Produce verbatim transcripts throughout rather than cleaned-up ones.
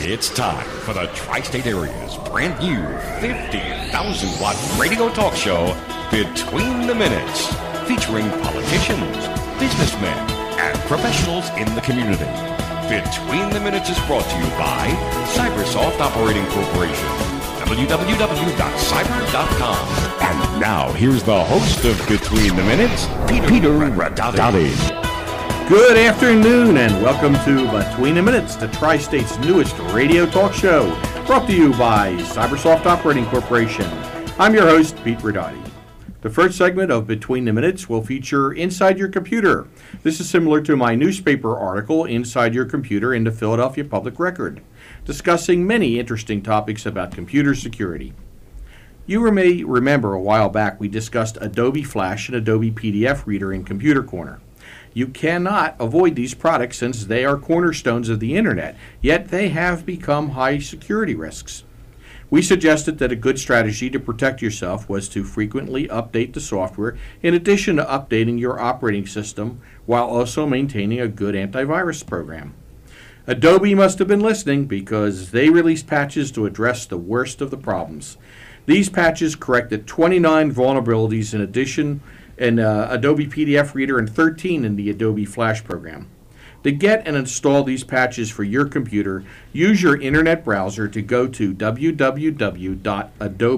It's time for the Tri-State Area's brand new fifty thousand watt radio talk show, Between the Minutes, featuring politicians, businessmen, and professionals in the community. Between the Minutes is brought to you by Cybersoft Operating Corporation, w w w dot cyber dot com. And now, here's the host of Between the Minutes, Peter, Peter Radati. Good afternoon and welcome to Between the Minutes, the Tri-State's newest radio talk show, brought to you by Cybersoft Operating Corporation. I'm your host, Pete Radati. The first segment of Between the Minutes will feature Inside Your Computer. This is similar to my newspaper article, Inside Your Computer, in the Philadelphia Public Record, discussing many interesting topics about computer security. You may remember a while back we discussed Adobe Flash and Adobe P D F Reader in Computer Corner. You cannot avoid these products since they are cornerstones of the internet, yet they have become high security risks. We suggested that a good strategy to protect yourself was to frequently update the software in addition to updating your operating system while also maintaining a good antivirus program. Adobe must have been listening because they released patches to address the worst of the problems. These patches corrected twenty-nine vulnerabilities in addition in uh, Adobe P D F Reader and thirteen in the Adobe Flash program. To get and install these patches for your computer, use your internet browser to go to w w w dot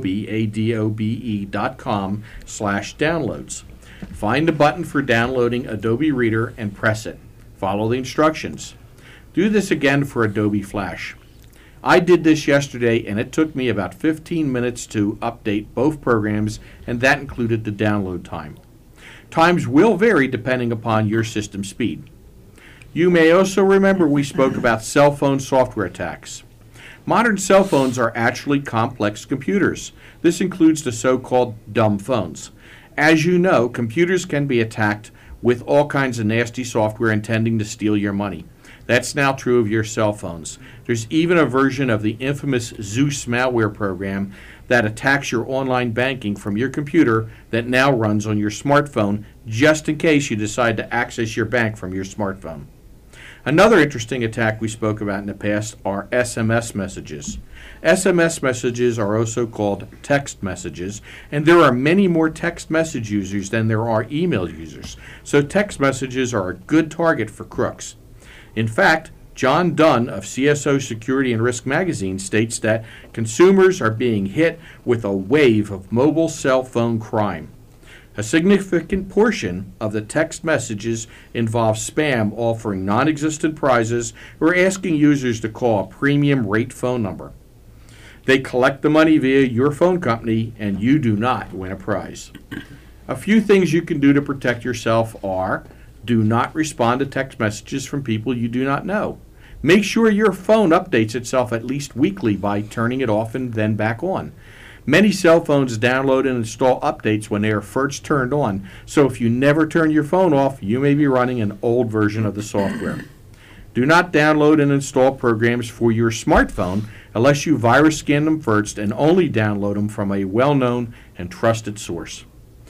adobe dot com slash downloads. Find the button for downloading Adobe Reader and press it. Follow the instructions. Do this again for Adobe Flash. I did this yesterday and it took me about fifteen minutes to update both programs, and that included the download time. Times will vary depending upon your system speed. You may also remember we spoke about cell phone software attacks. Modern cell phones are actually complex computers. This includes the so-called dumb phones. As you know, computers can be attacked with all kinds of nasty software intending to steal your money. That's now true of your cell phones. There's even a version of the infamous Zeus malware program that attacks your online banking from your computer that now runs on your smartphone, just in case you decide to access your bank from your smartphone. Another interesting attack we spoke about in the past are S M S messages. S M S messages are also called text messages, and there are many more text message users than there are email users, so text messages are a good target for crooks. In fact, John Dunn of C S O Security and Risk Magazine states that consumers are being hit with a wave of mobile cell phone crime. A significant portion of the text messages involve spam offering non-existent prizes or asking users to call a premium rate phone number. They collect the money via your phone company, and you do not win a prize. A few things you can do to protect yourself are: do not respond to text messages from people you do not know. Make sure your phone updates itself at least weekly by turning it off and then back on. Many cell phones download and install updates when they are first turned on, so if you never turn your phone off, you may be running an old version of the software. Do not download and install programs for your smartphone unless you virus scan them first, and only download them from a well-known and trusted source.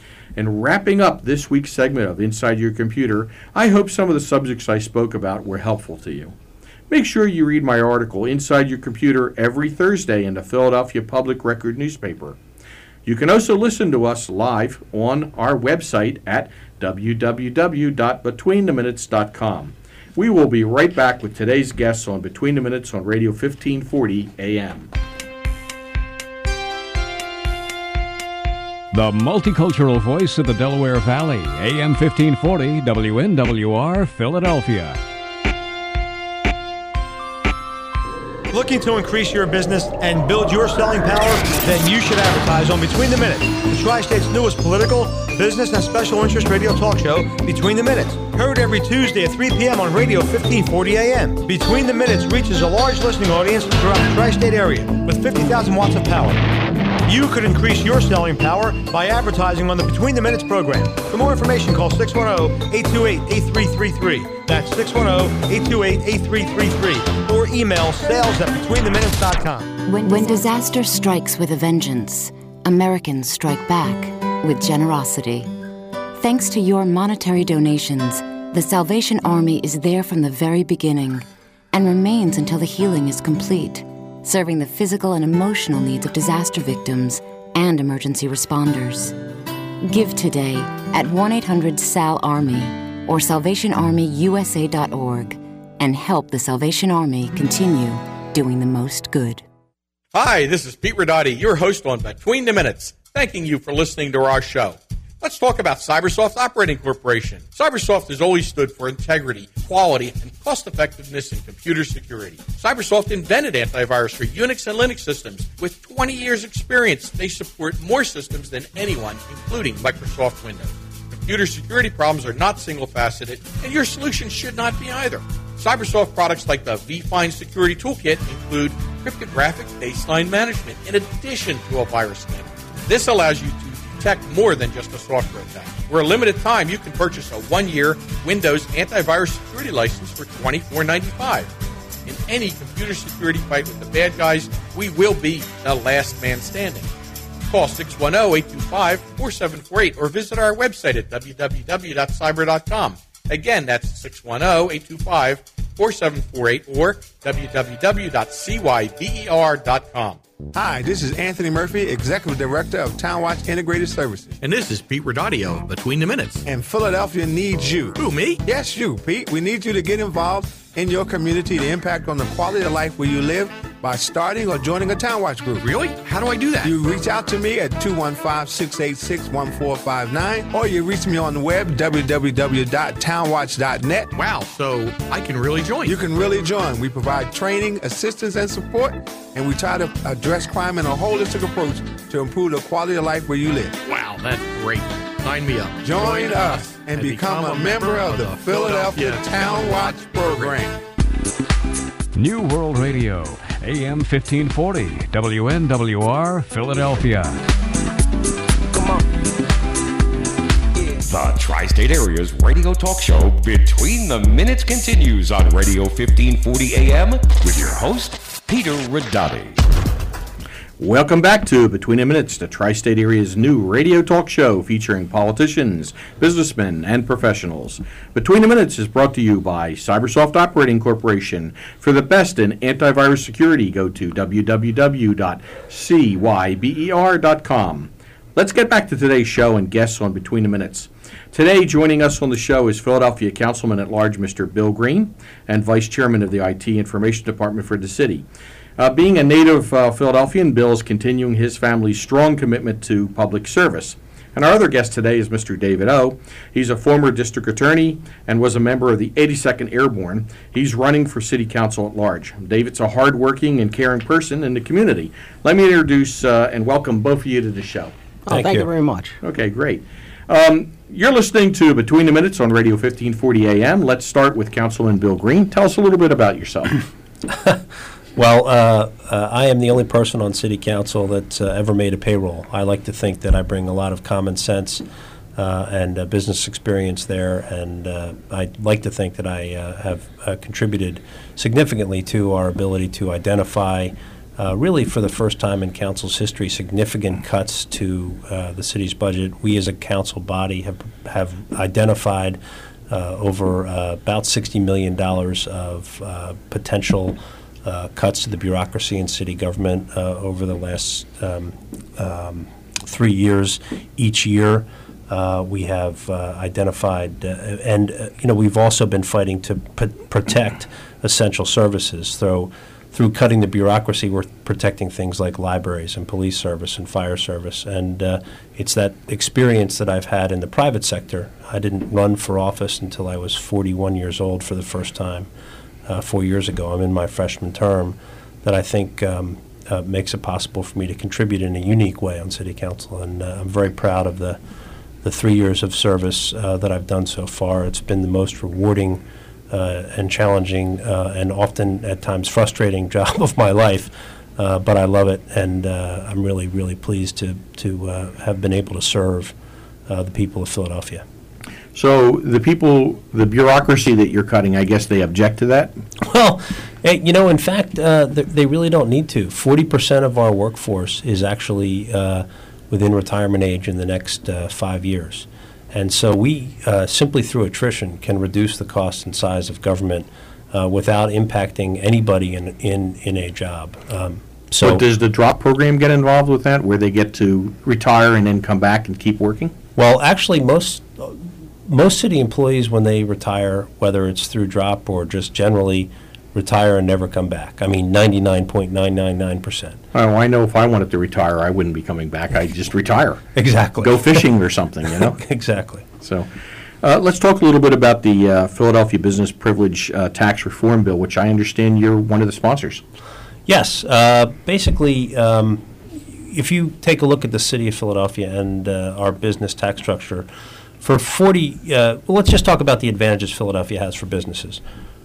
And wrapping up this week's segment of Inside Your Computer, I hope some of the subjects I spoke about were helpful to you. Make sure you read my article, Inside Your Computer, every Thursday in the Philadelphia Public Record newspaper. You can also listen to us live on our website at w w w dot between the minutes dot com. We will be right back with today's guests on Between the Minutes on Radio fifteen forty A M. The multicultural voice of the Delaware Valley, A M fifteen forty W N W R, Philadelphia. Looking to increase your business and build your selling power? Then you should advertise on Between the Minutes, the Tri-State's newest political, business, and special interest radio talk show, Between the Minutes. Heard every Tuesday at three p.m. on Radio fifteen forty A M. Between the Minutes reaches a large listening audience throughout the Tri-State area with fifty thousand watts of power. You could increase your selling power by advertising on the Between the Minutes program. For more information, call six one zero, eight two eight, eight three three three. That's six one zero, eight two eight, eight three three three. Or email sales at between the minutes dot com. When, when disaster strikes with a vengeance, Americans strike back with generosity. Thanks to your monetary donations, the Salvation Army is there from the very beginning, and remains until the healing is complete, serving the physical and emotional needs of disaster victims and emergency responders. Give today at one eight hundred S A L Army or Salvation Army U S A dot org and help the Salvation Army continue doing the most good. Hi, this is Pete Ridotti, your host on Between the Minutes, thanking you for listening to our show. Let's talk about Cybersoft Operating Corporation. Cybersoft has always stood for integrity, quality, and cost-effectiveness in computer security. Cybersoft invented antivirus for Unix and Linux systems. With twenty years experience, they support more systems than anyone, including Microsoft Windows. Computer security problems are not single-faceted, and your solution should not be either. Cybersoft products like the vFind Security Toolkit include cryptographic baseline management in addition to a virus scanner. This allows you to detect more than just a software attack. For a limited time, you can purchase a one-year Windows antivirus security license for twenty-four ninety-five. In any computer security fight with the bad guys, we will be the last man standing. Call six one zero, eight two five, four seven four eight or visit our website at w w w dot cyber dot com. Again, that's six one zero, eight two five, four seven four eight or w w w dot cyber dot com. Hi, this is Anthony Murphy, Executive Director of TownWatch Integrated Services. And this is Pete Ridotti of Between the Minutes. And Philadelphia needs you. Who, me? Yes, you, Pete. We need you to get involved in your community to impact on the quality of life where you live by starting or joining a TownWatch group. Really? How do I do that? You reach out to me at two one five, six eight six, one four five nine or you reach me on the web, w w w dot townwatch dot net. Wow, so I can really join. You can really join. We provide training, assistance, and support, and we try to address crime in a holistic approach to improve the quality of life where you live. Wow, that's great. Sign me up. Join, Join us and, and become, become a member of the Philadelphia TownWatch program. New World Radio, A M fifteen forty, W N W R, Philadelphia. Come on. The Tri-State Area's radio talk show Between the Minutes continues on Radio fifteen forty A M with your host, Peter Ridotti. Welcome back to Between the Minutes, the Tri-State Area's new radio talk show featuring politicians, businessmen, and professionals. Between the Minutes is brought to you by Cybersoft Operating Corporation. For the best in antivirus security, go to w w w dot cyber dot com. Let's get back to today's show and guests on Between the Minutes. Today, joining us on the show is Philadelphia Councilman at Large, Mister Bill Green, and Vice Chairman of the I T Information Department for the city. Uh, being a native uh, Philadelphian, Bill is continuing his family's strong commitment to public service. And our other guest today is Mister David O. He's a former district attorney and was a member of the eighty-second Airborne. He's running for city council at large. David's a hardworking and caring person in the community. Let me introduce uh, and welcome both of you to the show. Oh, thank, thank you. you very much. Okay, great. Um, you're listening to Between the Minutes on Radio fifteen forty A M. Let's start with Councilman Bill Green. Tell us a little bit about yourself. Well, uh, uh, I am the only person on City Council that uh, ever made a payroll. I like to think that I bring a lot of common sense uh, and uh, business experience there, and uh, I like to think that I uh, have uh, contributed significantly to our ability to identify, uh, really for the first time in Council's history, significant cuts to uh, the city's budget. We as a council body have, have identified uh, over uh, about sixty million dollars of uh, potential Uh, cuts to the bureaucracy in city government uh, over the last um, um, three years. Each year, uh, we have uh, identified, uh, and uh, you know, we've also been fighting to p- protect essential services. Through through cutting the bureaucracy, we're protecting things like libraries and police service and fire service. And uh, it's that experience that I've had in the private sector. I didn't run for office until I was forty-one years old for the first time. Uh, four years ago. I'm in my freshman term, that I think um, uh, makes it possible for me to contribute in a unique way on City Council. And uh, I'm very proud of the the three years of service uh, that I've done so far. It's been the most rewarding uh, and challenging uh, and often at times frustrating job of my life, uh, but I love it, and uh, I'm really, really pleased to, to uh, have been able to serve uh, the people of Philadelphia. So the people, the bureaucracy that you're cutting, I guess they object to that? Well, you know, in fact, uh, th- they really don't need to. forty percent of our workforce is actually uh, within retirement age in the next uh, five years. And so we, uh, simply through attrition, can reduce the cost and size of government uh, without impacting anybody in in, in a job. Um, so But does the drop program get involved with that, where they get to retire and then come back and keep working? Well, actually, most most city employees, when they retire, whether it's through drop or just generally retire and never come back. I mean, ninety-nine point nine nine nine percent. Oh, I know if I wanted to retire, I wouldn't be coming back. I'd just retire. Exactly. Go fishing or something, you know? Exactly. So, uh, let's talk a little bit about the uh, Philadelphia Business Privilege uh, Tax Reform Bill, which I understand you're one of the sponsors. Yes. Uh, basically, um, if you take a look at the city of Philadelphia and uh, our business tax structure, for forty, uh, well, let's just talk about the advantages Philadelphia has for businesses.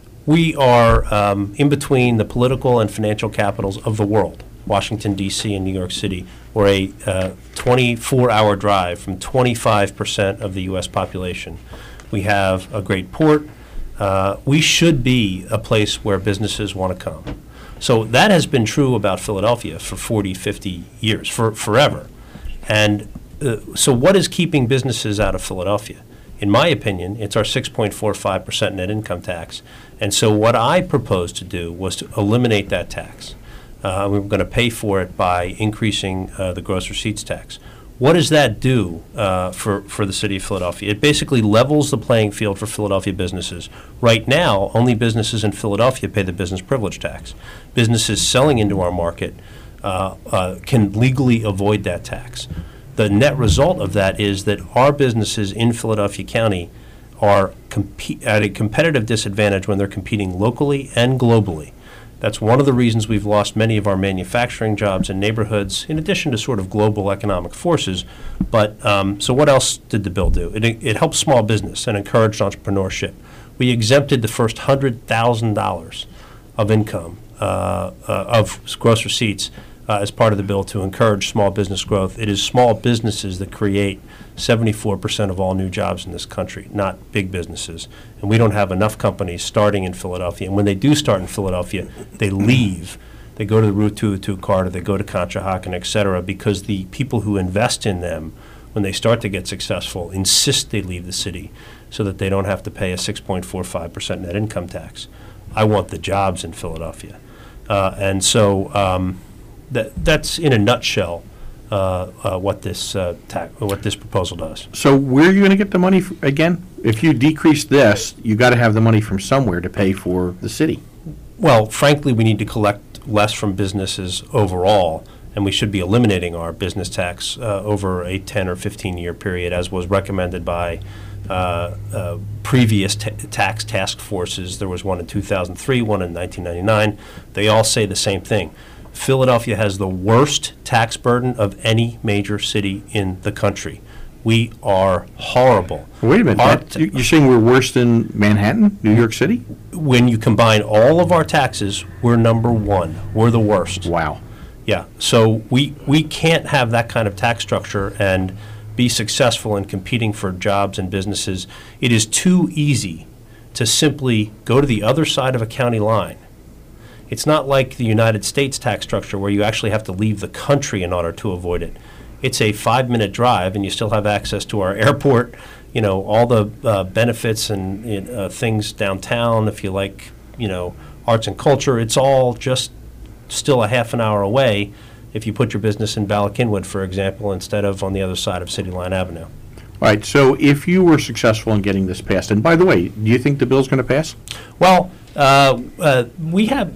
We are um, in between the political and financial capitals of the world, Washington, D C and New York City. We're a uh, twenty-four hour drive from twenty-five percent of the U S population. We have a great port. Uh, we should be a place where businesses want to come. So that has been true about Philadelphia for forty, fifty years, for forever. And uh, so what is keeping businesses out of Philadelphia? In my opinion, it's our six point four five percent net income tax. And so what I proposed to do was to eliminate that tax. Uh, we were going to pay for it by increasing uh, the gross receipts tax. What does that do uh, for, for the city of Philadelphia? It basically levels the playing field for Philadelphia businesses. Right now, only businesses in Philadelphia pay the business privilege tax. Businesses selling into our market uh, uh, can legally avoid that tax. The net result of that is that our businesses in Philadelphia County are compete at a competitive disadvantage when they're competing locally and globally. That's one of the reasons we've lost many of our manufacturing jobs in neighborhoods, in addition to sort of global economic forces. But um, so what else did the bill do? It, it helped small business and encouraged entrepreneurship. We exempted the first one hundred thousand dollars of income, uh, uh, of gross receipts, Uh, as part of the bill to encourage small business growth. It is small businesses that create seventy-four percent of all new jobs in this country, not big businesses. And we don't have enough companies starting in Philadelphia. And when they do start in Philadelphia, they leave. They go to the Route two oh two Corridor, they go to Conshohocken, et cetera, because the people who invest in them, when they start to get successful, insist they leave the city so that they don't have to pay a six point four five percent net income tax. I want the jobs in Philadelphia. Uh, and so um, That, that's in a nutshell uh, uh, what this uh, ta- what this proposal does. So where are you going to get the money f- again? If you decrease this, you got to have the money from somewhere to pay for the city. Well, frankly, we need to collect less from businesses overall, and we should be eliminating our business tax uh, over a ten or fifteen year period, as was recommended by uh, uh, previous t- tax task forces. There was one in two thousand three, one in nineteen ninety-nine. They all say the same thing. Philadelphia has the worst tax burden of any major city in the country. We are horrible. Wait a minute. Our That, you- you're saying we're worse than Manhattan, New York City? When you combine all of our taxes, we're number one. We're the worst. Wow. Yeah. So we, we can't have that kind of tax structure and be successful in competing for jobs and businesses. It is too easy to simply go to the other side of a county line. It's not like the United States tax structure where you actually have to leave the country in order to avoid it. It's a five-minute drive, and you still have access to our airport, you know, all the uh, benefits and uh, things downtown. If you like, you know, arts and culture, it's all just still a half an hour away if you put your business in Bala Cynwyd, for example, instead of on the other side of City Line Avenue. All right, so if you were successful in getting this passed, and by the way, do you think the bill's going to pass? Well, uh, uh, we have,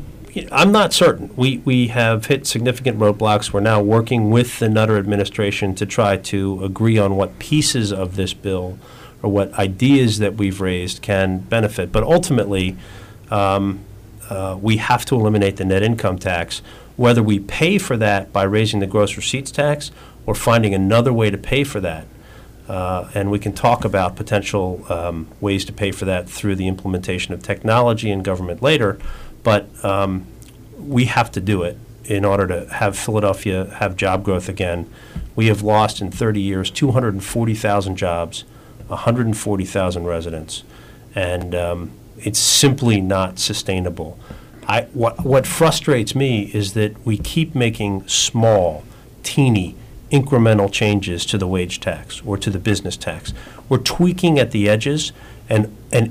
I'm not certain. We, we have hit significant roadblocks. We're now working with the Nutter administration to try to agree on what pieces of this bill or what ideas that we've raised can benefit. But ultimately, um, uh, we have to eliminate the net income tax. Whether we pay for that by raising the gross receipts tax or finding another way to pay for that. Uh, and we can talk about potential um, ways to pay for that through the implementation of technology in government later, but um, we have to do it in order to have Philadelphia have job growth again. We have lost in thirty years two hundred forty thousand jobs, one hundred forty thousand residents, and um, it's simply not sustainable. I, what, what frustrates me is that we keep making small, teeny, incremental changes to the wage tax or to the business tax. We're tweaking at the edges, and and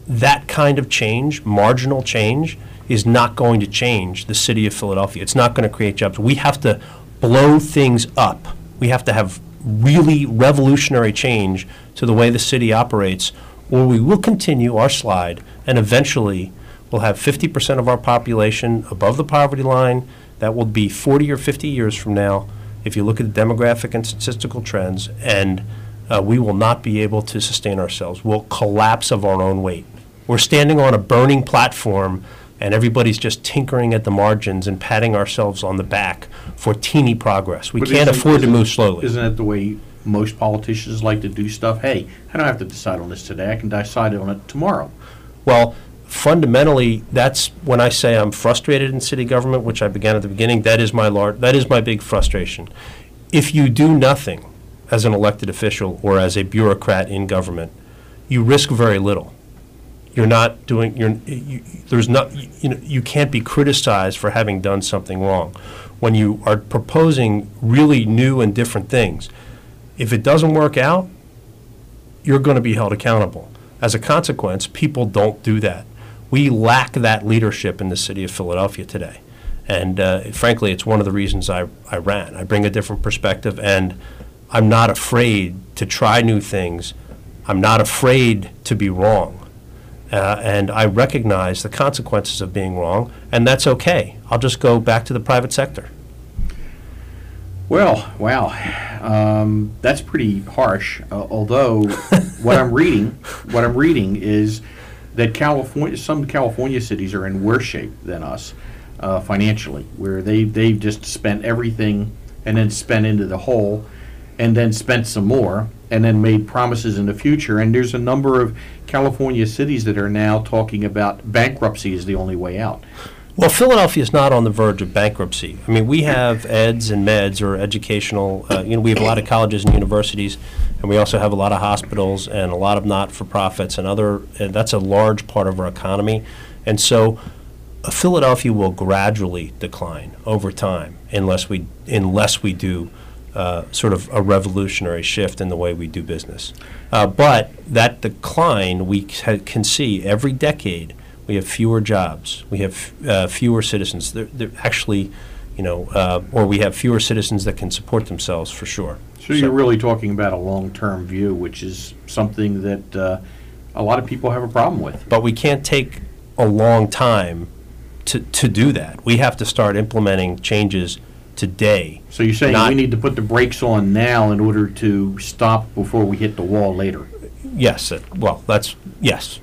that kind of change, marginal change, is not going to change the city of Philadelphia. It's not going to create jobs. We have to blow things up. We have to have really revolutionary change to the way the city operates, or we will continue our slide, and eventually we'll have fifty percent of our population above the poverty line. That will be forty or fifty years from now, if you look at the demographic and statistical trends, and uh, we will not be able to sustain ourselves. We'll collapse of our own weight. We're standing on a burning platform, and everybody's just tinkering at the margins and patting ourselves on the back for teeny progress. We But can't isn't- afford to isn't- move slowly. Isn't that the way most politicians like to do stuff? Hey, I don't have to decide on this today. I can decide on it tomorrow. Well, fundamentally, that's when I say I'm frustrated in city government, which I began at the beginning. That is my lar- that is my big frustration. If you do nothing as an elected official or as a bureaucrat in government, you risk very little. You're not doing. You're. You, there's not. You, you know. You can't be criticized for having done something wrong. When you are proposing really new and different things, if it doesn't work out, you're going to be held accountable. As a consequence, people don't do that. We lack that leadership in the city of Philadelphia today. And uh, frankly, it's one of the reasons I, I ran. I bring a different perspective, and I'm not afraid to try new things. I'm not afraid to be wrong. Uh, and I recognize the consequences of being wrong, and that's okay. I'll just go back to the private sector. Well, wow, um, that's pretty harsh. Uh, although, what I'm reading, what I'm reading is that California, some California cities are in worse shape than us uh, financially, where they they've just spent everything and then spent into the hole, and then spent some more, and then made promises in the future. And there's a number of California cities that are now talking about bankruptcy as the only way out. Well, Philadelphia is not on the verge of bankruptcy. I mean, we have eds and meds, or educational, uh, you know, we have a lot of colleges and universities, and we also have a lot of hospitals and a lot of not-for-profits and other, and that's a large part of our economy. And so uh, Philadelphia will gradually decline over time unless we, unless we do uh, sort of a revolutionary shift in the way we do business. Uh, but that decline, we ca- can see every decade. We have fewer jobs. We have uh, fewer citizens. They're, they're actually, you know, uh, or we have fewer citizens that can support themselves for sure. So you're really talking about a long-term view, which is something that uh, a lot of people have a problem with. But we can't take a long time to, to do that. We have to start implementing changes today. So you're saying not- we need to put the brakes on now in order to stop before we hit the wall later? Yes. uh, Well, that's, yes.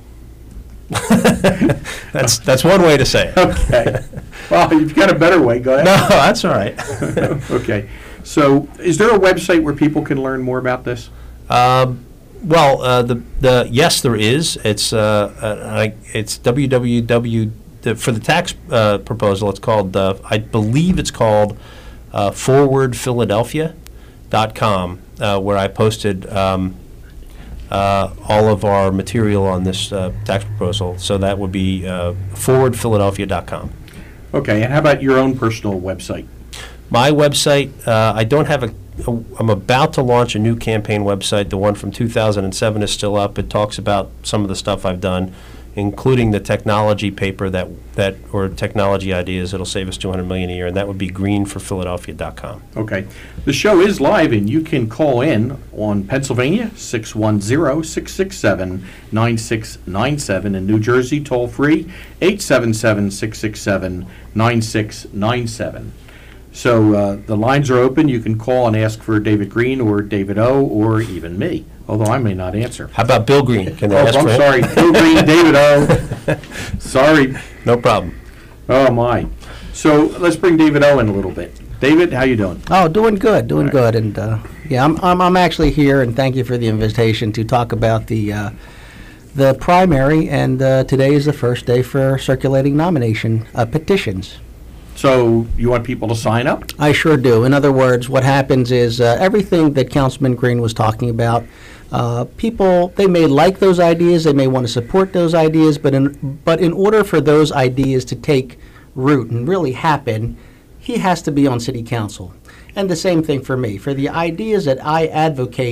that's that's one way to say it. Okay. Well, you've got a better way. Go ahead. No, that's all right. Okay. So is there a website where people can learn more about this? Um, well, uh, the the yes, there is. It's uh, uh, I, it's www the, for the tax uh, proposal. It's called uh, I believe it's called uh, forward philadelphia dot com, uh, where I posted um, uh, all of our material on this uh, tax proposal. So that would be uh, forward philadelphia dot com. Okay. And how about your own personal website? My website, uh, I don't have a, a, I'm about to launch a new campaign website. The one from two thousand seven is still up. It talks about some of the stuff I've done, including the technology paper that, that or technology ideas that'll save us two hundred million dollars a year, and that would be green for philadelphia dot com. Okay. The show is live, and you can call in on Pennsylvania, six one zero, six six seven, nine six nine seven, and New Jersey, toll-free, eight seven seven, six six seven, nine six nine seven. So uh, the lines are open. You can call and ask for David Green or David O. or even me, although I may not answer. How about Bill Green? Can they Oh, ask I'm for him? sorry. Bill Green, David O. Sorry. No problem. Oh, my. So let's bring David O. in a little bit. David, how you doing? Oh, doing good, doing All right. good, and uh, yeah, I'm, I'm I'm actually here, and thank you for the invitation to talk about the uh, the primary, and uh, today is the first day for circulating nomination uh, petitions. So you want people to sign up? I sure do. In other words, what happens is uh, everything that Councilman Green was talking about. Uh, people, they may like those ideas, they may want to support those ideas, but in but in order for those ideas to take root and really happen, he has to be on City Council. And the same thing for me. For the ideas that I advocate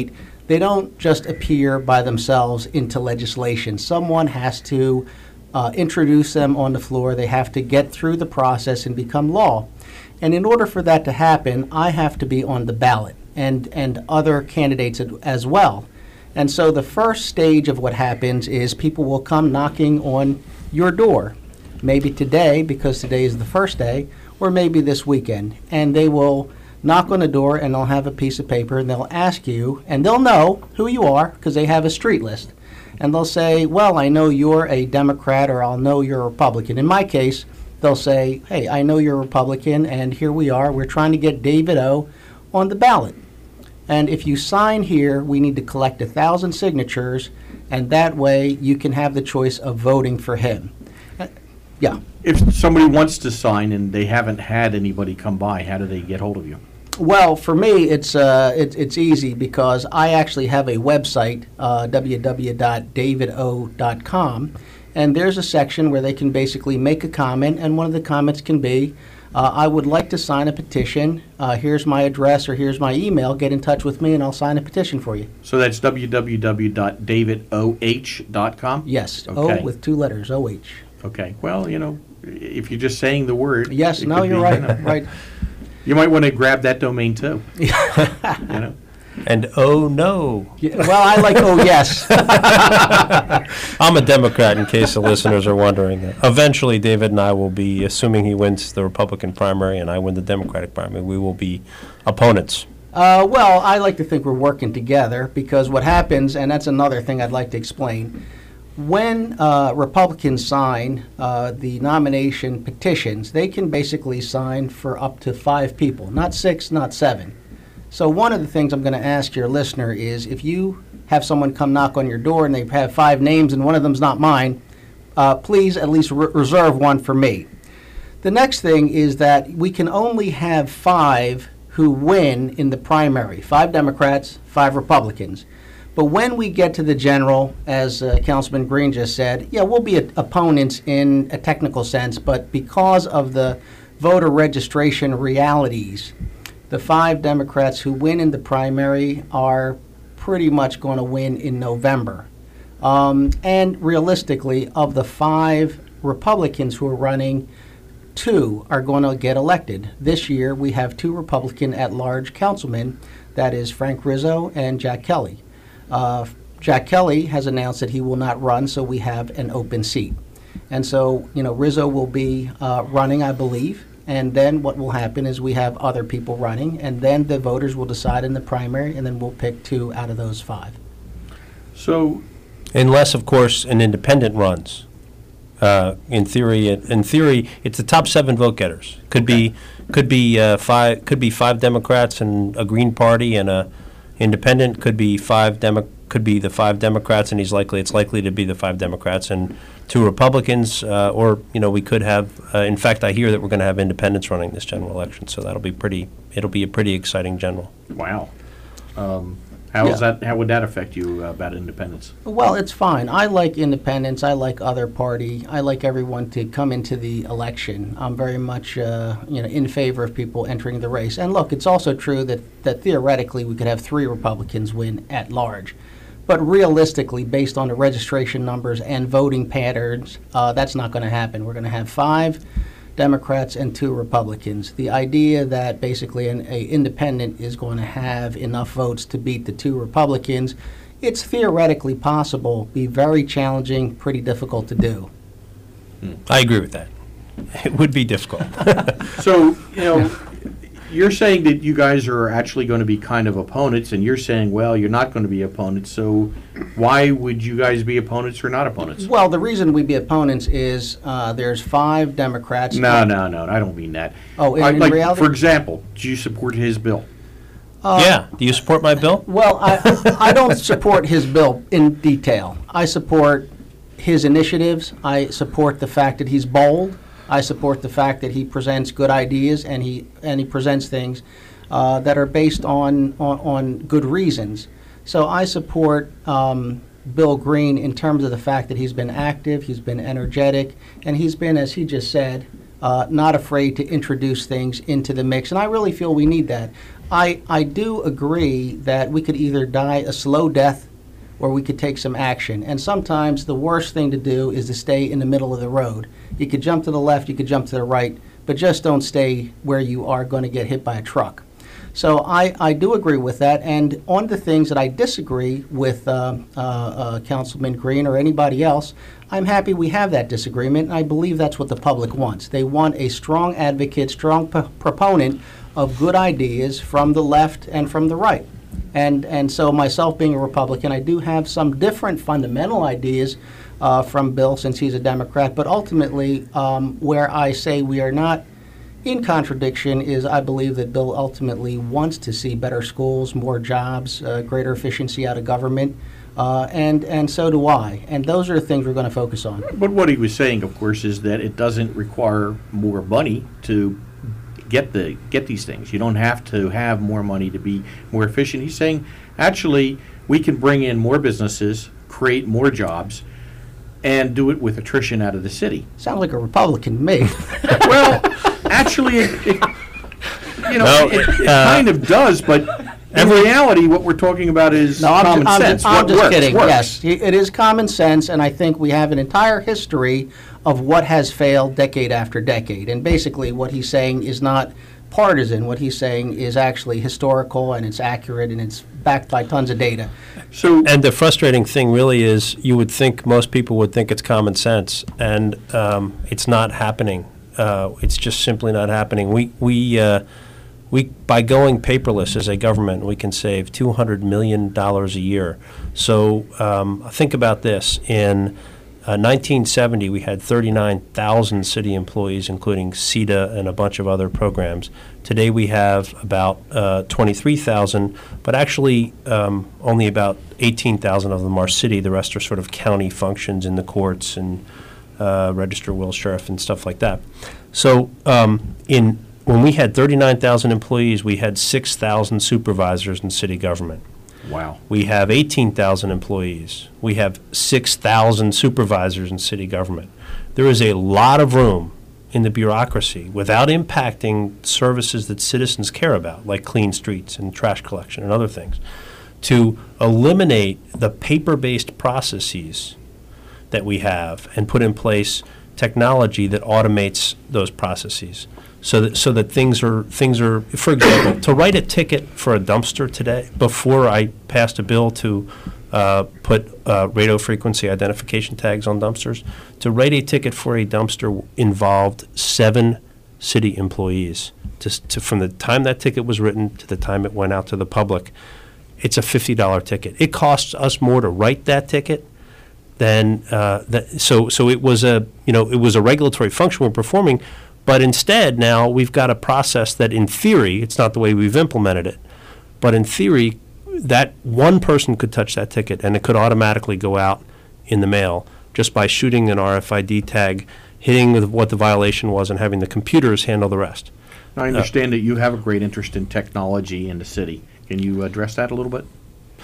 they don't just appear by themselves into legislation. Someone has to uh, introduce them on the floor. They have to get through the process and become law. And in order for that to happen, I have to be on the ballot, and, and other candidates as well. And so the first stage of what happens is people will come knocking on your door, maybe today, because today is the first day, or maybe this weekend. And they will knock on the door, and they'll have a piece of paper, and they'll ask you, and they'll know who you are because they have a street list. And they'll say, well, I know you're a Democrat, or I'll know you're a Republican. In my case, they'll say, hey, I know you're a Republican, and here we are. We're trying to get David O. on the ballot. And if you sign here, we need to collect a thousand signatures, and that way you can have the choice of voting for him. Uh, yeah. If somebody wants to sign and they haven't had anybody come by, how do they get hold of you? Well, for me, it's uh, it, it's easy because I actually have a website, uh, w w w dot david o dot com, and there's a section where they can basically make a comment, and one of the comments can be, Uh, I would like to sign a petition. Uh, here's my address or here's my email. Get in touch with me and I'll sign a petition for you. So that's w w w dot david o h dot com? Yes, Okay. O with two letters, O H. Okay. Well, you know, if you're just saying the word. Yes, it no, could you're be, right, you know. right. You might want to grab that domain too. You know? And oh no. Yeah, well, I like oh yes. I'm a Democrat, in case the listeners are wondering. Eventually, David and I will be, assuming he wins the Republican primary and I win the Democratic primary, we will be opponents. Uh, well, I like to think we're working together because what happens, and that's another thing I'd like to explain, when uh, Republicans sign uh, the nomination petitions, they can basically sign for up to five people, not six, not seven. So one of the things I'm going to ask your listener is if you have someone come knock on your door and they have five names and one of them's not mine, uh, please at least re- reserve one for me. The next thing is that we can only have five who win in the primary, five Democrats, five Republicans. But when we get to the general, as uh, Councilman Green just said, yeah, we'll be a- opponents in a technical sense, but because of the voter registration realities, the five Democrats who win in the primary are pretty much going to win in November. Um, and realistically, of the five Republicans who are running, two are going to get elected. This year, we have two Republican at-large councilmen, that is Frank Rizzo and Jack Kelly. Uh, Jack Kelly has announced that he will not run, so we have an open seat. And so, you know, Rizzo will be uh, running, I believe. And then what will happen is we have other people running, and then the voters will decide in the primary, and then we'll pick two out of those five. So, Unless, of course, an independent runs. Uh, in theory, in theory, it's the top seven vote getters. Could be, could be uh, five, could be five Democrats and a Green Party and a independent. Could be five Demo, could be the five Democrats, and he's likely, it's likely to be the five Democrats and two Republicans. Uh, or you know, we could have. Uh, in fact, I hear that we're going to have independents running this general election, so that'll be pretty. It'll be a pretty exciting general. wow. Um, how is Yeah. that? How would that affect you uh, about independence? Well, it's fine. I like independents. I like other party. I like everyone to come into the election. I'm very much, uh, you know, in favor of people entering the race. And look, it's also true that, that theoretically we could have three Republicans win at large. But realistically, based on the registration numbers and voting patterns, uh, that's not going to happen. We're going to have five Democrats and two Republicans. The idea that basically an a independent is going to have enough votes to beat the two Republicans, it's theoretically possible, be very challenging, pretty difficult to do. I agree with that. It would be difficult. So, you know, you're saying that you guys are actually going to be kind of opponents, and you're saying, well, you're not going to be opponents. So why would you guys be opponents or not opponents? Well, the reason we be opponents is uh, there's five Democrats. No, no, no. I don't mean that. Oh, in- I- in like, reality? For example, do you support his bill? Yeah. Do you support my bill? Well, I, I don't support his bill in detail. I support his initiatives. I support the fact that he's bold. I support the fact that he presents good ideas and he and he presents things uh, that are based on, on on good reasons. So I support um, Bill Green in terms of the fact that he's been active, he's been energetic, and he's been, as he just said, uh, not afraid to introduce things into the mix, and I really feel we need that. I, I do agree that we could either die a slow death or we could take some action. And sometimes the worst thing to do is to stay in the middle of the road. You could jump to the left, you could jump to the right, but just don't stay where you are going to get hit by a truck. So I, I do agree with that. And on the things that I disagree with uh, uh, uh, Councilman Green or anybody else, I'm happy we have that disagreement, and I believe that's what the public wants. They want a strong advocate, strong p- proponent of good ideas from the left and from the right. And and so myself being a Republican, I do have some different fundamental ideas uh, from Bill since he's a Democrat, but ultimately um, where I say we are not in contradiction is I believe that Bill ultimately wants to see better schools, more jobs, uh, greater efficiency out of government, uh, and, and so do I. And those are the things we're going to focus on. But what he was saying, of course, is that it doesn't require more money to get the get these things. You don't have to have more money to be more efficient. He's saying, actually, we can bring in more businesses, create more jobs, and do it with attrition out of the city. Sounds like a Republican to me. Well, actually, it, it, you know, No, it, it uh, kind of does, but in reality, what we're talking about is No, I'm, common ju- I'm, sense. ju- I'm What just works, kidding. works. Yes, he- it is common sense, and I think we have an entire history of what has failed decade after decade. And basically, what he's saying is not partisan. What he's saying is actually historical, and it's accurate, and it's backed by tons of data. So, And the frustrating thing really is you would think most people would think it's common sense, and um, it's not happening. Uh, it's just simply not happening. We, we, uh, we, by going paperless as a government, we can save two hundred million dollars a year. So um, think about this. In uh, nineteen seventy, we had thirty-nine thousand city employees, including C E D A and a bunch of other programs. Today we have about uh, twenty-three thousand, but actually um, only about eighteen thousand of them are city. The rest are sort of county functions in the courts and uh, register will sheriff and stuff like that. So um, in when we had thirty-nine thousand employees, we had six thousand supervisors in city government. wow. We have eighteen thousand employees. We have six thousand supervisors in city government. There is a lot of room in the bureaucracy without impacting services that citizens care about, like clean streets and trash collection and other things, to eliminate the paper-based processes that we have and put in place technology that automates those processes. So that, so that things are, things are, for example, to write a ticket for a dumpster today, before I passed a bill to uh, put uh, radio frequency identification tags on dumpsters, to write a ticket for a dumpster involved seven city employees. To, to, from the time that ticket was written to the time it went out to the public, it's a fifty dollar ticket. It costs us more to write that ticket than, uh, that, so, so it was a, you know, it was a regulatory function we're performing. But instead, now we've got a process that, in theory, it's not the way we've implemented it, but in theory, that one person could touch that ticket and it could automatically go out in the mail just by shooting an R F I D tag, hitting with what the violation was, and having the computers handle the rest. I understand that you have a great interest in technology in the city. Can you address that a little bit?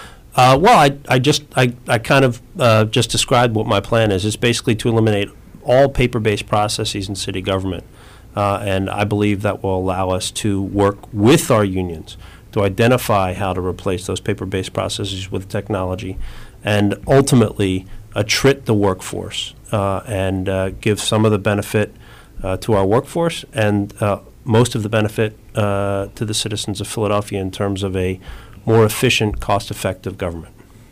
Uh, well, I, I just I, I kind of uh, just described what my plan is. It's basically to eliminate all paper-based processes in city government. Uh, and I believe that will allow us to work with our unions to identify how to replace those paper-based processes with technology, and ultimately attrit the workforce uh, and uh, give some of the benefit uh, to our workforce and uh, most of the benefit uh, to the citizens of Philadelphia in terms of a more efficient, cost-effective government.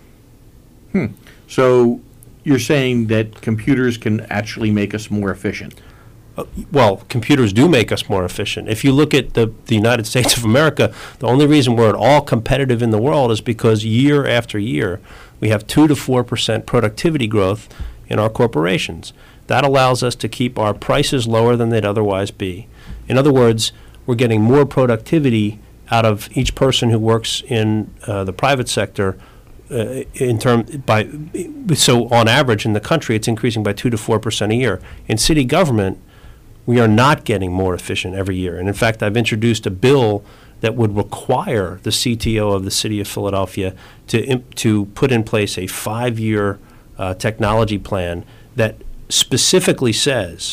Hmm. So you're saying that computers can actually make us more efficient? Uh, well, computers do make us more efficient. If you look at the, the United States of America, the only reason we're at all competitive in the world is because year after year we have two to four percent productivity growth in our corporations. That allows us to keep our prices lower than they'd otherwise be. In other words, we're getting more productivity out of each person who works in uh, the private sector. Uh, in term by so on average in the country, it's increasing by two to four percent a year. In city government, we are not getting more efficient every year. And in fact, I've introduced a bill that would require the C T O of the city of Philadelphia to imp- to put in place a five-year uh, technology plan that specifically says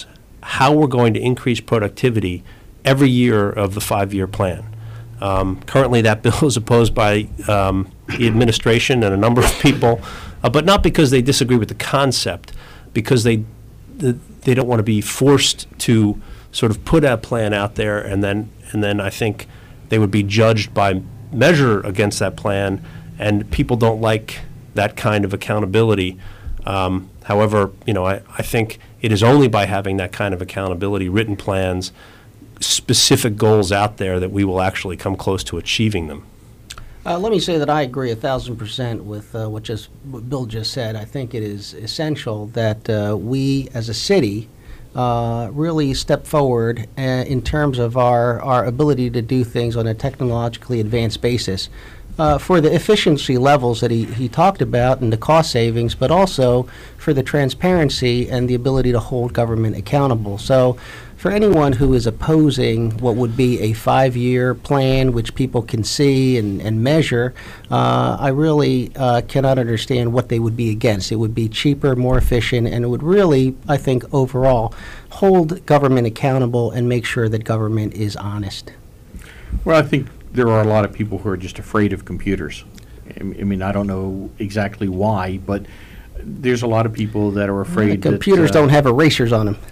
how we're going to increase productivity every year of the five-year plan. Um, currently, that bill is opposed by um, the administration and a number of people, uh, but not because they disagree with the concept, because they the, they don't want to be forced to sort of put a plan out there, and then and then I think they would be judged by measure against that plan, and people don't like that kind of accountability. Um, however, you know, I, I think it is only by having that kind of accountability, written plans, specific goals out there, that we will actually come close to achieving them. Uh, let me say that I agree a thousand percent with uh, what just what Bill just said. I think it is essential that uh, we, as a city, uh, really step forward uh, in terms of our, our ability to do things on a technologically advanced basis. Uh, for the efficiency levels that he, he talked about and the cost savings, but also for the transparency and the ability to hold government accountable. So for anyone who is opposing what would be a five-year plan which people can see and, and measure, uh, I really uh, cannot understand what they would be against. It would be cheaper, more efficient, and it would really, I think, overall hold government accountable and make sure that government is honest. Well, I think there are a lot of people who are just afraid of computers. I m- I mean, I don't know exactly why, but there's a lot of people that are afraid The computers that, uh, don't have erasers on them.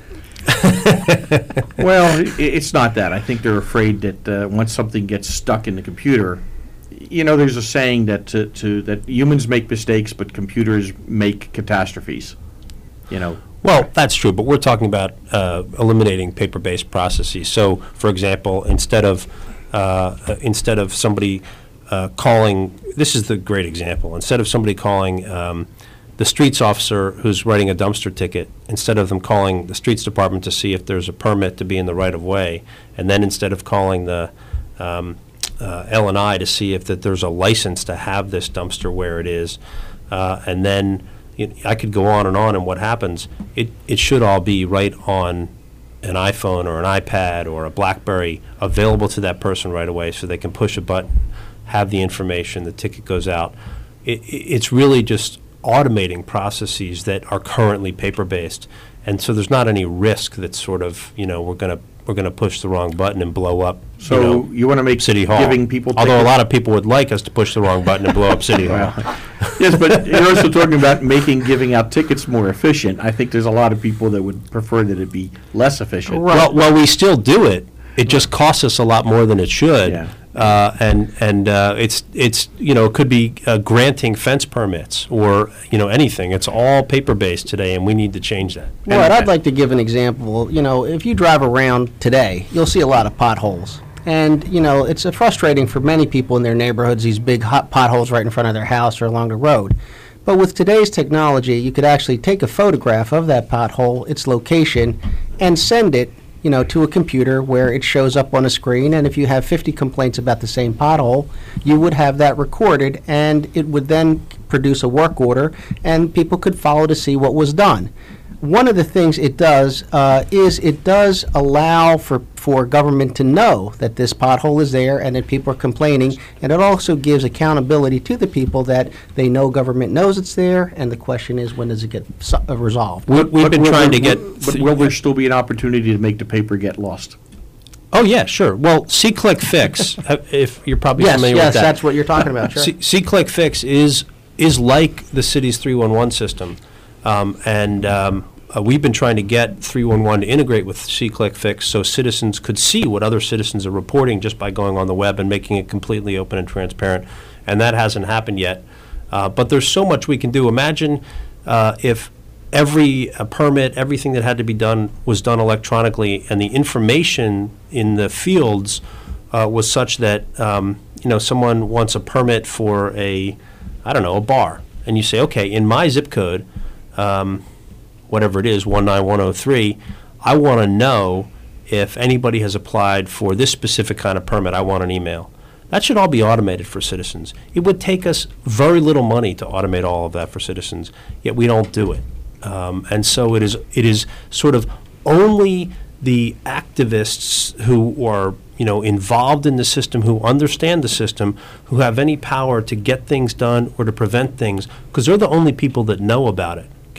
Well, i- it's not that. I think they're afraid that uh, once something gets stuck in the computer, you know, there's a saying that to, to that humans make mistakes, but computers make catastrophes. You know. Well, that's true, but we're talking about uh, eliminating paper-based processes. So, for example, instead of uh, uh, instead of somebody uh, calling, this is the great example. Instead of somebody calling um, the streets officer who's writing a dumpster ticket, instead of them calling the streets department to see if there's a permit to be in the right of way, and then instead of calling the um, uh, L and I to see if that there's a license to have this dumpster where it is, uh, and then you know, I could go on and on. And what happens? It it should all be right on an iPhone or an iPad or a BlackBerry available to that person right away, so they can push a button, have the information, the ticket goes out. It, it's really just automating processes that are currently paper-based, and so there's not any risk that sort of, you know, we're going to we're going to push the wrong button and blow up. So you know, you want to make City Hall. giving people Although tickets- a lot of people would like us to push the wrong button and blow up City Hall. Yes, but you're also talking about making giving out tickets more efficient. I think there's a lot of people that would prefer that it be less efficient. Well, well, we still do it. It just costs us a lot more than it should. Yeah. Uh, and and uh, it's it's you know, it could be uh, granting fence permits or you know anything. It's all paper based today, and we need to change that. Well, and I'd like to give an example. You know, if you drive around today, you'll see a lot of potholes. And, you know, it's uh, frustrating for many people in their neighborhoods, these big hot potholes right in front of their house or along the road. But with today's technology, you could actually take a photograph of that pothole, its location, and send it, you know, to a computer where it shows up on a screen. And if you have fifty complaints about the same pothole, you would have that recorded, and it would then produce a work order, and people could follow to see what was done. One of the things it does uh, is it does allow for, for government to know that this pothole is there and that people are complaining, and it also gives accountability to the people that they know government knows it's there, and the question is, when does it get so- uh, resolved? We, we've But been will trying there- to get. But will there still be an opportunity to make the paper get lost? Oh yeah, sure. Well, C-Click Fix, uh, if you're probably Yes, familiar yes, with that. that's what you're talking about, sure. C- C-Click Fix is is like the city's three one one system, um, and um, uh, we've been trying to get three one one to integrate with C-Click Fix so citizens could see what other citizens are reporting just by going on the web and making it completely open and transparent, and that hasn't happened yet. Uh, but there's so much we can do. Imagine uh, if every uh, permit, everything that had to be done was done electronically, and the information in the fields uh, was such that um, you know, someone wants a permit for a, I don't know, a bar, and you say, okay, in my zip code, um, whatever it is, one nine one oh three, I want to know if anybody has applied for this specific kind of permit. I want an email. That should all be automated for citizens. It would take us very little money to automate all of that for citizens, yet we don't do it. Um, and so it is it is sort of only the activists who are, you know, involved in the system, who understand the system, who have any power to get things done or to prevent things, because they're the only people that know about it,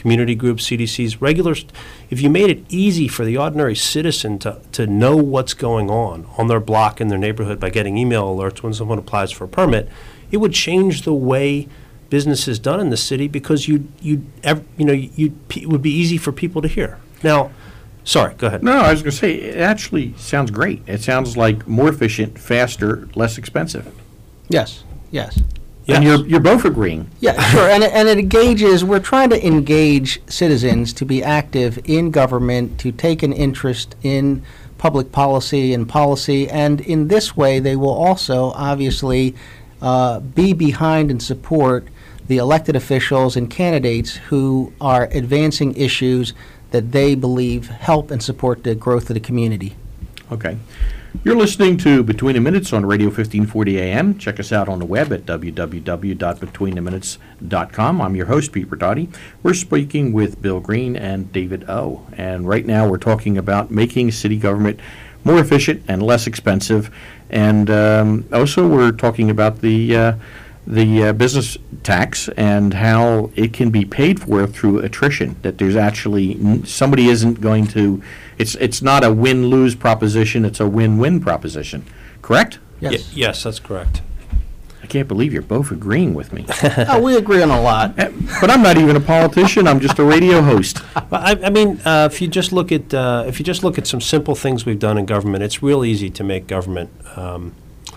community groups, C D Cs, regular, st- if you made it easy for the ordinary citizen to, to know what's going on on their block in their neighborhood by getting email alerts when someone applies for a permit, it would change the way business is done in the city because you you you know you it would be easy for people to hear. Now, sorry, go ahead. No, I was going to say, it actually sounds great. It sounds like more efficient, faster, less expensive. Yes, yes. And Yes. you're you're both agreeing. Yeah, sure. And it, and it engages, we're trying to engage citizens to be active in government, to take an interest in public policy and policy. And in this way, they will also obviously uh, be behind and support the elected officials and candidates who are advancing issues that they believe help and support the growth of the community. Okay. You're listening to Between the Minutes on Radio fifteen forty A M. Check us out on the web at w w w dot between the minutes dot com. I'm your host, Pete Ridotti. We're speaking with Bill Green and David O. And right now we're talking about making city government more efficient and less expensive. And um, also we're talking about the uh, the uh, business tax and how it can be paid for through attrition, that there's actually, n- somebody isn't going to, it's it's not a win-lose proposition, it's a win-win proposition, correct? Y- Yes. yes, that's correct. I can't believe you're both agreeing with me. Oh, we agree on a lot. Eh, But I'm not even a politician, I'm just a radio host. Well, I, I mean, uh, if you just look at uh, if you just look at some simple things we've done in government, it's real easy to make government um,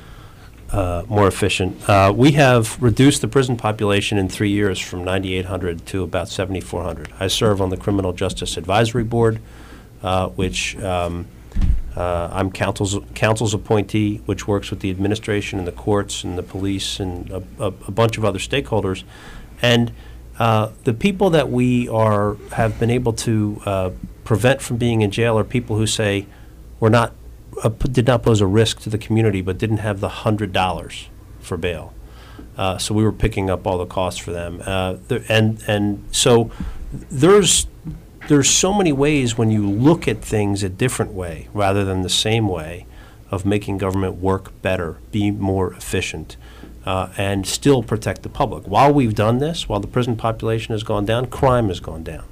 uh, more efficient. Uh, we have reduced the prison population in three years from ninety-eight hundred to about seventy-four hundred. I serve on the Criminal Justice Advisory Board, uh, which um, uh, I'm council's council's appointee, which works with the administration and the courts and the police and a, a, a bunch of other stakeholders, and uh, the people that we are have been able to uh, prevent from being in jail are people who say we're not uh, p- did not pose a risk to the community, but didn't have the hundred dollars for bail. Uh, so we were picking up all the costs for them, uh, there, and and so there's there's so many ways when you look at things a different way rather than the same way of making government work better, be more efficient, uh, and still protect the public. While we've done this, while the prison population has gone down, crime has gone down.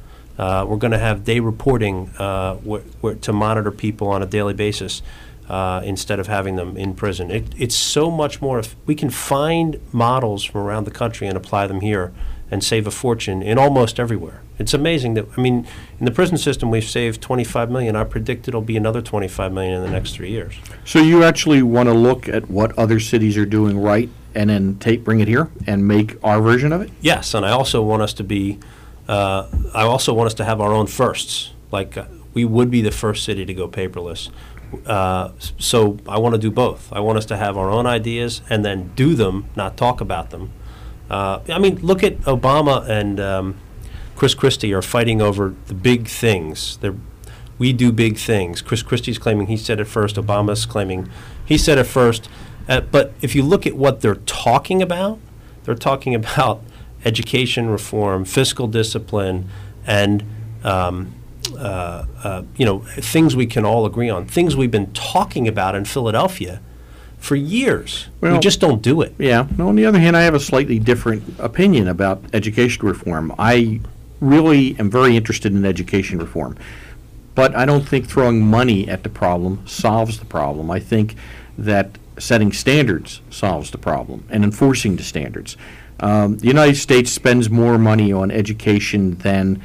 Uh, we're going to have day reporting uh, wh- wh- to monitor people on a daily basis uh, instead of having them in prison. It, it's so much more. If we can find models from around the country and apply them here and save a fortune in almost everywhere. It's amazing that, I mean, in the prison system, we've saved twenty-five million dollars. I predict it'll be another twenty-five million dollars in the next three years. So you actually want to look at what other cities are doing right and then take, bring it here and make our version of it? Yes, and I also want us to be, uh, I also want us to have our own firsts. Like, uh, we would be the first city to go paperless. Uh, s- so I want to do both. I want us to have our own ideas and then do them, not talk about them. Uh, I mean, look at Obama and um, Chris Christie are fighting over the big things. They're, we do big things. Chris Christie's claiming he said it first. Obama's claiming he said it first. Uh, but if you look at what they're talking about, they're talking about education reform, fiscal discipline, and um, uh, uh, you know, things we can all agree on. Things we've been talking about in Philadelphia for years. we Well- just don't do it. Yeah. No, on the other hand, I have a slightly different opinion about education reform. I really am very interested in education reform, but I don't think throwing money at the problem solves the problem. I think that setting standards solves the problem and enforcing the standards. Um, the United States spends more money on education than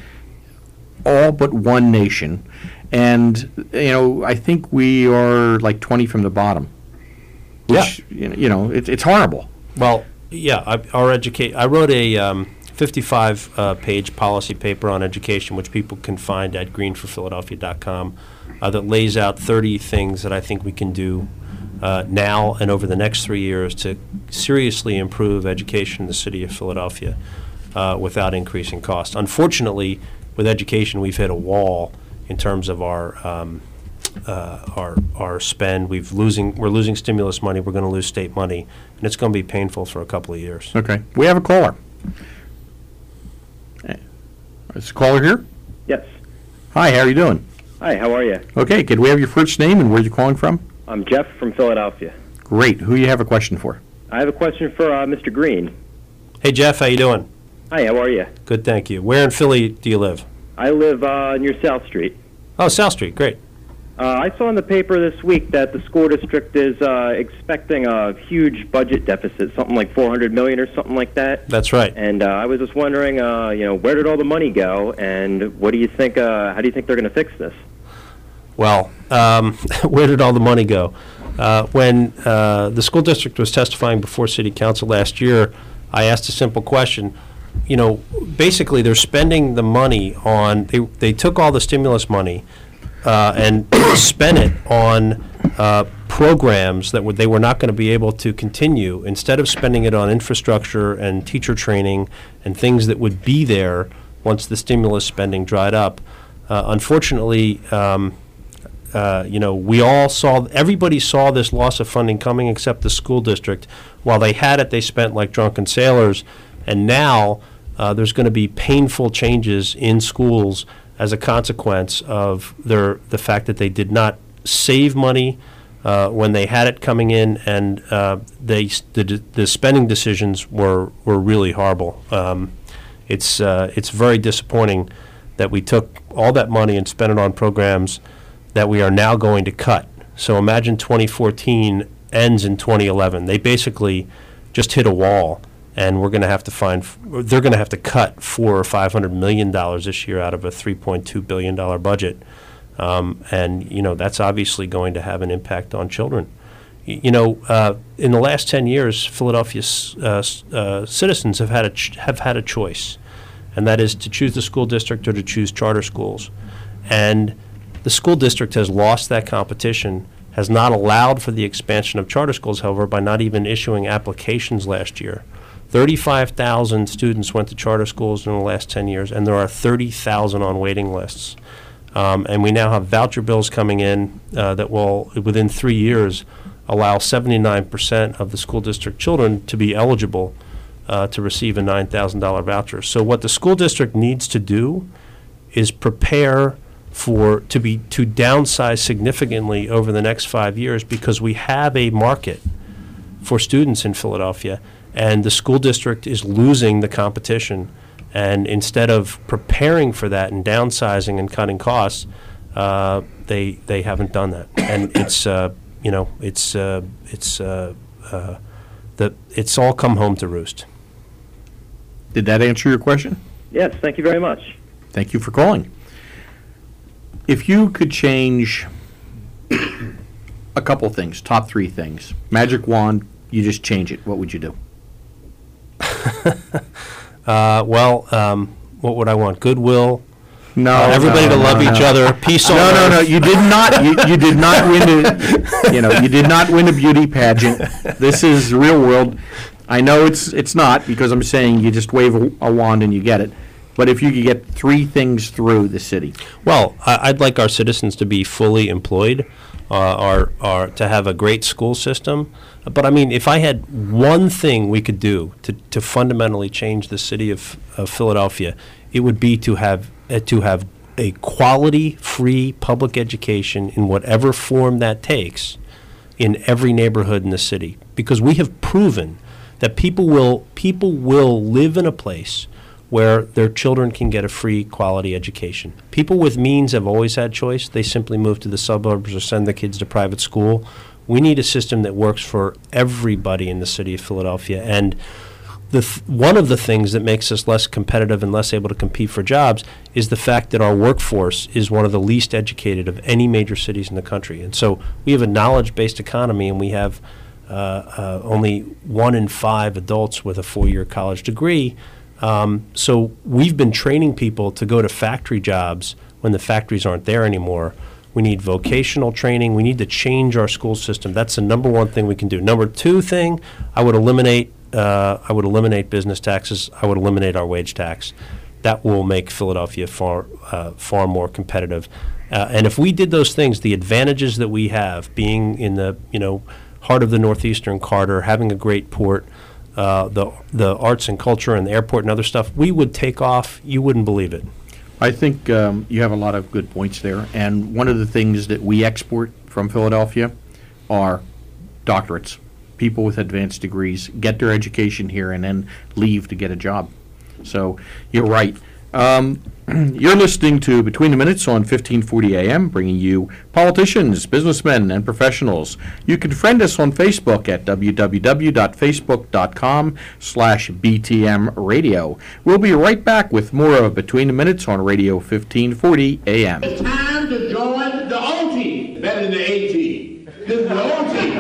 all but one nation, and you know I think we are like twenty from the bottom. Which, you know, you know it, it's horrible. Well, yeah, I, our educate. I wrote a um, fifty-five uh, page policy paper on education, which people can find at green for philadelphia dot com, uh, that lays out thirty things that I think we can do uh, now and over the next three years to seriously improve education in the city of Philadelphia uh, without increasing costs. Unfortunately, with education, we've hit a wall in terms of our um, uh, our our spend. We've losing we're losing stimulus money. We're going to lose state money, and it's going to be painful for a couple of years. Okay, we have a caller. Eh, Is the caller here? Yes. Hi, how are you doing? Hi, how are you? Okay, could we have your first name and where you're calling from? I'm Jeff from Philadelphia. Great. Who you have a question for? I have a question for uh, Mister Green. Hey Jeff, how you doing? Hi, how are you? Good, thank you. Where in Philly do you live? I live uh, near South Street. Oh, South Street, great. Uh, I saw in the paper this week that the school district is uh, expecting a huge budget deficit, something like four hundred million dollars or something like that. That's right. And uh, I was just wondering, uh, you know, where did all the money go, and what do you think? Uh, how do you think they're going to fix this? Well, um, where did all the money go? Uh, when uh, the school district was testifying before City Council last year, I asked a simple question. You know, basically they're spending the money on, they, they took all the stimulus money uh, and spent it on uh, programs that would, they were not going to be able to continue. Instead of spending it on infrastructure and teacher training and things that would be there once the stimulus spending dried up, uh, unfortunately, um, Uh, you know, we all saw, everybody saw this loss of funding coming except the school district. While they had it, they spent like drunken sailors. And now uh, there's going to be painful changes in schools as a consequence of their the fact that they did not save money uh, when they had it coming in, and uh, they the, the spending decisions were, were really horrible. Um, it's uh, it's very disappointing that we took all that money and spent it on programs that we are now going to cut. So imagine twenty fourteen ends in twenty eleven. They basically just hit a wall, and we're going to have to find, they're going to have to cut four or five hundred million dollars this year out of a three point two billion dollar budget. Um, and, you know, that's obviously going to have an impact on children. Y- you know, uh, in the last ten years, Philadelphia's uh, uh, citizens have had a ch- have had a choice, and that is to choose the school district or to choose charter schools. And the school district has lost that competition, has not allowed for the expansion of charter schools, however, by not even issuing applications last year. thirty-five thousand students went to charter schools in the last ten years, and there are thirty thousand on waiting lists. Um, and we now have voucher bills coming in uh, that will, within three years, allow seventy-nine percent of the school district children to be eligible uh, to receive a nine thousand dollars voucher. So what the school district needs to do is prepare for to be to downsize significantly over the next five years because we have a market for students in Philadelphia, and the school district is losing the competition. And instead of preparing for that and downsizing and cutting costs, uh, they they haven't done that. And it's uh, you know it's uh, it's uh, uh, the it's all come home to roost. Did that answer your question? Yes, thank you very much. Thank you for calling. If you could change a couple things, top three things, magic wand, you just change it, what would you do? uh, well, um, what would I want? Goodwill. No, uh, everybody no, to love no, each no. other. Peace on No, earth. no, no. You did not. You, you did not win a. You know, you did not win a beauty pageant. This is the real world. I know it's it's not, because I'm saying you just wave a, a wand and you get it. But if you could get three things through the city. Well, I, I'd like our citizens to be fully employed, uh, or, or to have a great school system. But I mean, if I had one thing we could do to, to fundamentally change the city of, of Philadelphia, it would be to have uh, to have a quality, free public education in whatever form that takes in every neighborhood in the city. Because we have proven that people will people will live in a place where their children can get a free quality education. People with means have always had choice. They simply move to the suburbs or send their kids to private school. We need a system that works for everybody in the city of Philadelphia. And the th- one of the things that makes us less competitive and less able to compete for jobs is the fact that our workforce is one of the least educated of any major cities in the country. And so we have a knowledge-based economy, and we have uh, uh, only one in five adults with a four-year college degree. Um, so we've been training people to go to factory jobs when the factories aren't there anymore. We need vocational training. We need to change our school system. That's the number one thing we can do. Number two thing, I would eliminate uh, I would eliminate business taxes. I would eliminate our wage tax. That will make Philadelphia far uh, far more competitive. Uh, and if we did those things, the advantages that we have, being in the you know heart of the northeastern corridor, having a great port, Uh, the the arts and culture and the airport and other stuff, we would take off. You wouldn't believe it. I think um, you have a lot of good points there. And one of the things that we export from Philadelphia are doctorates. People with advanced degrees get their education here and then leave to get a job. So you're right. Um, you're listening to Between the Minutes on fifteen forty A M, bringing you politicians, businessmen, and professionals. You can friend us on Facebook at www.facebook.com slash BTM Radio. We'll be right back with more of Between the Minutes on Radio fifteen forty A M. It's time to join the O team. That is the A team. This is the O team.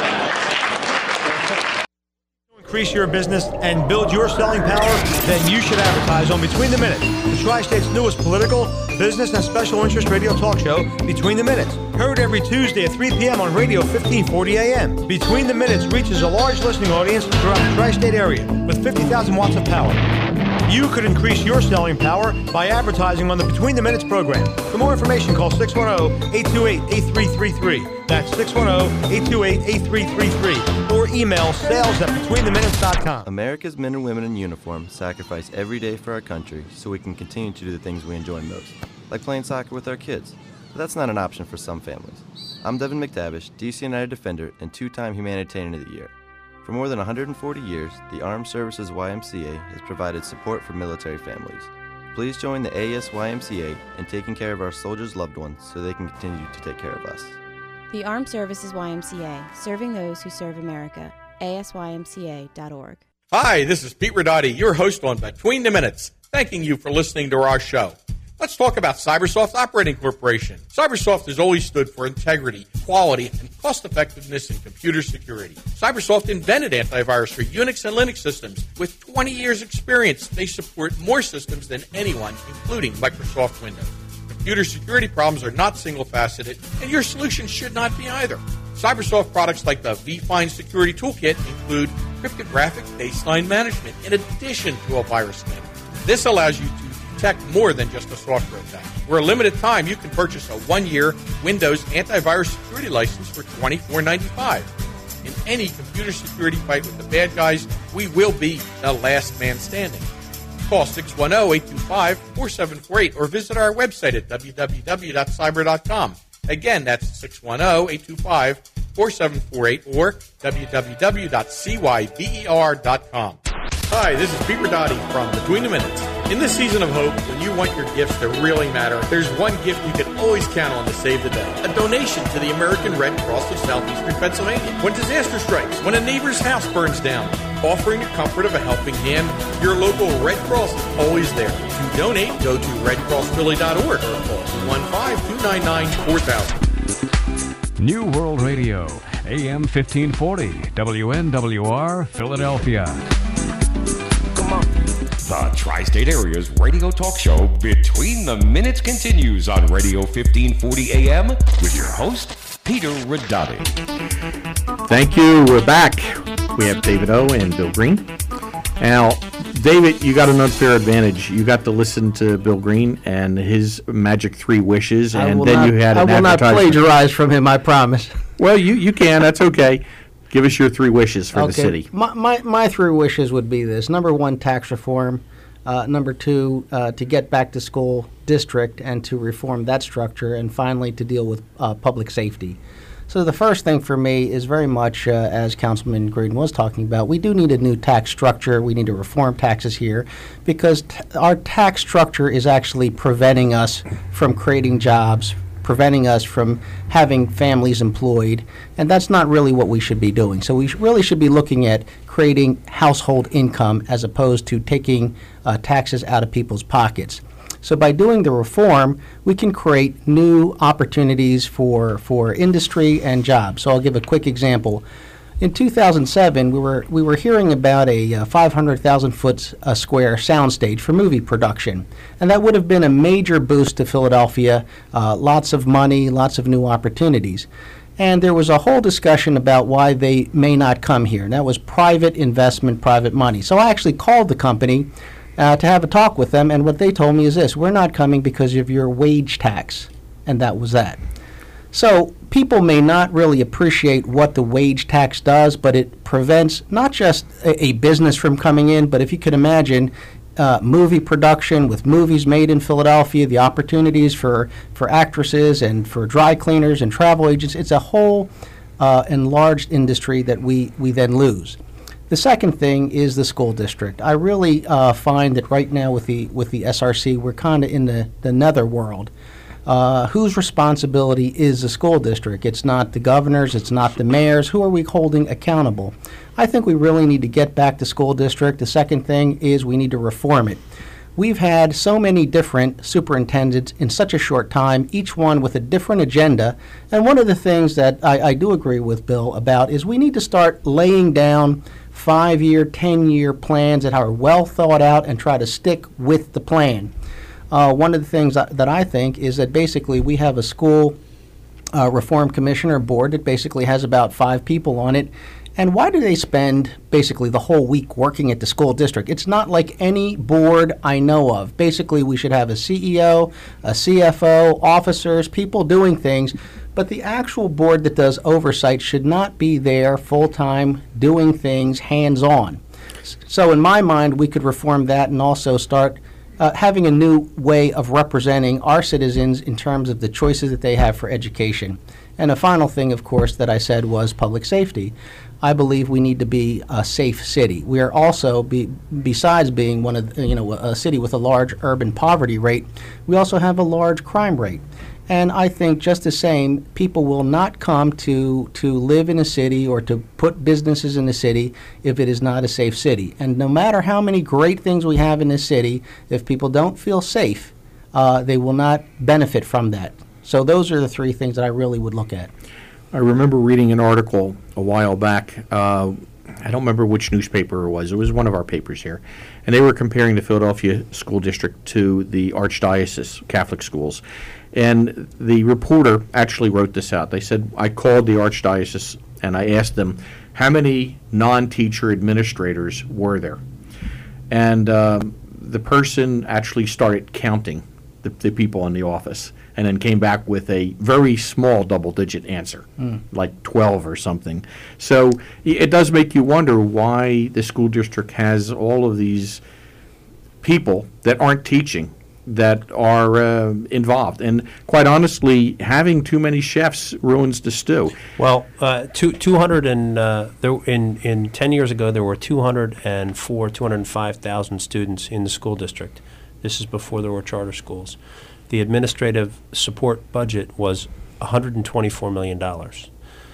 Increase your business and build your selling power, then you should advertise on Between the Minutes, the Tri-State's newest political, business, and special interest radio talk show, Between the Minutes. Heard every Tuesday at three p.m. on Radio fifteen forty A M. Between the Minutes reaches a large listening audience throughout the Tri-State area with fifty thousand watts of power. You could increase your selling power by advertising on the Between the Minutes program. For more information, call six one zero, eight two eight, eight three three three. That's six one zero, eight two eight, eight three three three. Or email sales at between the minutes dot com. America's men and women in uniform sacrifice every day for our country so we can continue to do the things we enjoy most, like playing soccer with our kids. But that's not an option for some families. I'm Devin McTavish, D C United Defender and two-time Humanitarian of the Year. For more than one hundred forty years, the Armed Services Y M C A has provided support for military families. Please join the A S Y M C A in taking care of our soldiers' loved ones so they can continue to take care of us. The Armed Services Y M C A, serving those who serve America. A S Y M C A dot org. Hi, this is Pete Ridotti, your host on Between the Minutes, thanking you for listening to our show. Let's talk about Cybersoft Operating Corporation. Cybersoft has always stood for integrity, quality, and cost-effectiveness in computer security. Cybersoft invented antivirus for Unix and Linux systems. With twenty years experience, they support more systems than anyone, including Microsoft Windows. Computer security problems are not single-faceted, and your solution should not be either. Cybersoft products like the vFind Security Toolkit include cryptographic baseline management in addition to a virus scanner. This allows you to detect more than just a software attack. For a limited time, you can purchase a one-year Windows antivirus security license for twenty-four ninety-five. In any computer security fight with the bad guys, we will be the last man standing. Call six one zero, eight two five, four seven four eight or visit our website at w w w dot cyber dot com. Again, that's six one zero, eight two five, four seven four eight or w w w dot cyber dot com. Hi, this is Pete Ridotti from Between the Minutes. In this season of hope, when you want your gifts to really matter, there's one gift you can always count on to save the day. A donation to the American Red Cross of Southeastern Pennsylvania. When disaster strikes, when a neighbor's house burns down, offering the comfort of a helping hand, your local Red Cross is always there. To donate, go to red cross philly dot org or call two one five, two nine nine, four thousand. New World Radio, A M fifteen forty, W N W R, Philadelphia. The Tri-State Area's radio talk show Between the Minutes continues on Radio fifteen forty A M with your host, Peter Ridotti. Thank you. We're back. We have David O. and Bill Green. Now, David, you got an unfair advantage. You got to listen to Bill Green and his magic three wishes, and then not, you had an I will not plagiarize from him, I promise. Well, you, you can. That's okay. Give us your three wishes for okay. the city. My, my, my three wishes would be this. Number one, tax reform. Uh, number two, uh, to get back to school district and to reform that structure. And finally, to deal with uh, public safety. So the first thing for me is very much, uh, as Councilman Green was talking about, we do need a new tax structure. We need to reform taxes here because t- our tax structure is actually preventing us from creating jobs, preventing us from having families employed, and that's not really what we should be doing. So we sh- really should be looking at creating household income as opposed to taking uh, taxes out of people's pockets. So by doing the reform, we can create new opportunities for, for industry and jobs. So I'll give a quick example. In two thousand seven, we were we were hearing about a uh, five hundred thousand foot uh, square soundstage for movie production, and that would have been a major boost to Philadelphia. Uh, lots of money, lots of new opportunities, and there was a whole discussion about why they may not come here. And that was private investment, private money. So I actually called the company uh, to have a talk with them, and what they told me is this: we're not coming because of your wage tax, and that was that. So people may not really appreciate what the wage tax does, but it prevents not just a, a business from coming in, but if you could imagine uh, movie production with movies made in Philadelphia, the opportunities for, for actresses and for dry cleaners and travel agents, it's a whole uh, enlarged industry that we, we then lose. The second thing is the school district. I really uh, find that right now with the with the S R C, we're kind of in the, the netherworld. Uh, whose responsibility is the school district? It's not the governors, it's not the mayors. Who are we holding accountable? I think we really need to get back to school district. The second thing is we need to reform it. We've had so many different superintendents in such a short time, each one with a different agenda. And one of the things that I, I do agree with Bill about is we need to start laying down five-year, ten-year plans that are well thought out and try to stick with the plan. Uh, one of the things that, that I think is that basically we have a school uh, reform commissioner board that basically has about five people on it. And why do they spend basically the whole week working at the school district? It's not like any board I know of. Basically, we should have a C E O, a C F O, officers, people doing things. But the actual board that does oversight should not be there full-time doing things hands-on. So in my mind, we could reform that and also start Uh, having a new way of representing our citizens in terms of the choices that they have for education. And a final thing, of course, that I said was public safety. I believe we need to be a safe city. We are also, be, besides being one of, you know, a city with a large urban poverty rate, we also have a large crime rate. And I think just the same, people will not come to, to live in a city or to put businesses in the city if it is not a safe city. And no matter how many great things we have in this city, if people don't feel safe, uh, they will not benefit from that. So those are the three things that I really would look at. I remember reading an article a while back. Uh, I don't remember which newspaper it was. It was one of our papers here. And they were comparing the Philadelphia School District to the Archdiocese Catholic schools. And the reporter actually wrote this out. They said, I called the Archdiocese and I asked them, how many non-teacher administrators were there? And um, the person actually started counting the, the people in the office and then came back with a very small double-digit answer, mm. like twelve or something. So it does make you wonder why the school district has all of these people that aren't teaching, that are uh, involved. And quite honestly, having too many chefs ruins the stew. Well, uh, two, two hundred and, uh, there, in, in ten years ago, there were two hundred four, two hundred five thousand students in the school district. This is before there were charter schools. The administrative support budget was one hundred twenty-four million dollars.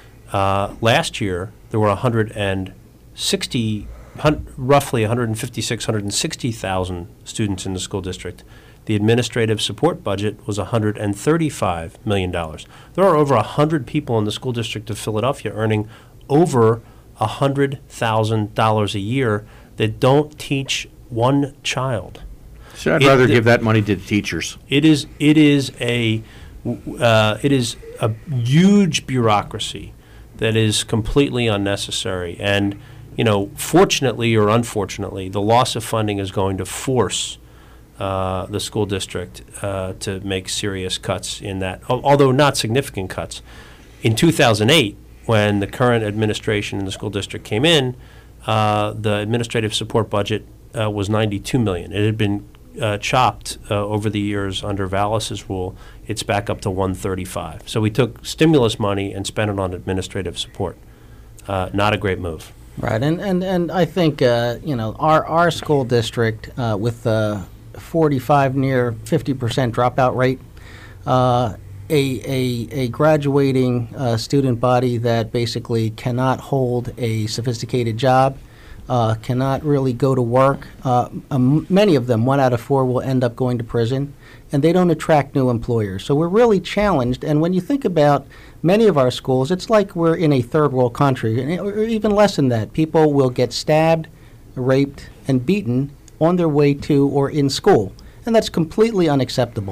Uh, last year, there were one hundred sixty, roughly one hundred fifty-six, one hundred sixty thousand students in the school district. The administrative support budget was one hundred thirty-five million dollars. There are over one hundred people in the school district of Philadelphia earning over one hundred thousand dollars a year that don't teach one child. So I'd It- rather the- give that money to the teachers. It is it is a uh, it is a huge bureaucracy that is completely unnecessary. And you know, fortunately or unfortunately, the loss of funding is going to force uh, the school district uh, to make serious cuts in that, al- although not significant cuts. In two thousand eight, when the current administration in the school district came in, uh, the administrative support budget uh, was ninety-two million dollars. It had been Uh, chopped uh, over the years under Vallis's rule. It's back up to one thirty-five. So we took stimulus money and spent it on administrative support. Uh, not a great move. Right, and and, and I think uh, you know our our school district uh, with the forty-five near fifty percent dropout rate, uh, a a a graduating uh, student body that basically cannot hold a sophisticated job. Uh, cannot really go to work. Uh, um, many of them, one out of four, will end up going to prison, and they don't attract new employers. So we're really challenged. And when you think about many of our schools, it's like we're in a third world country, and- or even less than that. People will get stabbed, raped, and beaten on their way to or in school, and that's completely unacceptable.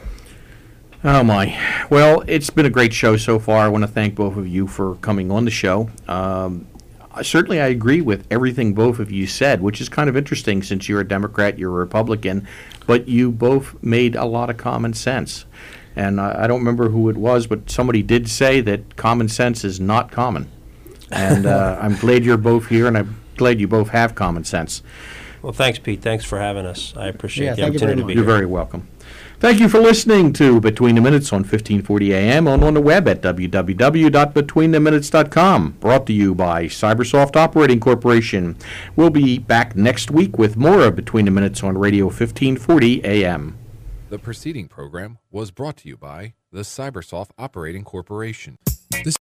Oh, my. Well, it's been a great show so far. I want to thank both of you for coming on the show. Um, Certainly, I agree with everything both of you said, which is kind of interesting since you're a Democrat, you're a Republican, but you both made a lot of common sense. And I I don't remember who it was, but somebody did say that common sense is not common. And uh, I'm glad you're both here, and I'm glad you both have common sense. Well, thanks, Pete. Thanks for having us. I appreciate Yeah, the thank you very opportunity to be much. You're here. very welcome. Thank you for listening to Between the Minutes on fifteen forty A M and on the web at w w w dot between the minutes dot com. Brought to you by Cybersoft Operating Corporation. We'll be back next week with more of Between the Minutes on Radio fifteen forty A M. The preceding program was brought to you by the Cybersoft Operating Corporation.